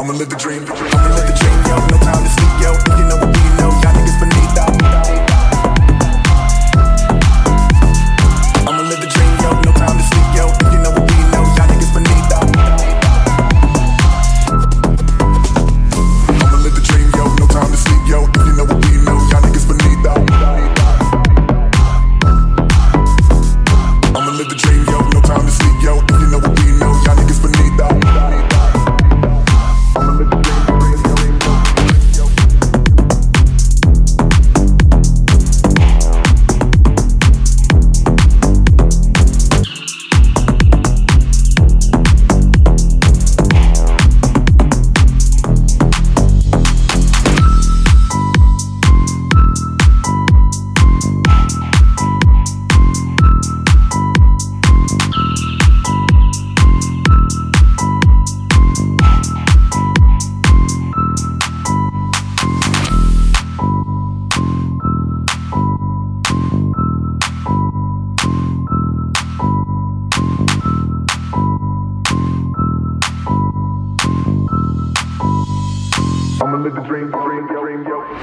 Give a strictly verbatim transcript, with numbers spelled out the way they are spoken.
I'ma live the dream, I'ma live the dream, yo. No time to sleep, yo. If you know what we know, y'all niggas finito. I'ma live the dream, yo. No time to sleep, yo. If you know what we know, y'all niggas finito. I'ma live the dream, yo. No time to sleep, yo. If you know what we know, y'all niggas finito. I'ma live the dream, yo. No time to sleep, yo. If you know what we know, y'all niggas finito. I'ma live the dream, dream, dream, yo. I'ma live the dream, dream, dream, yo.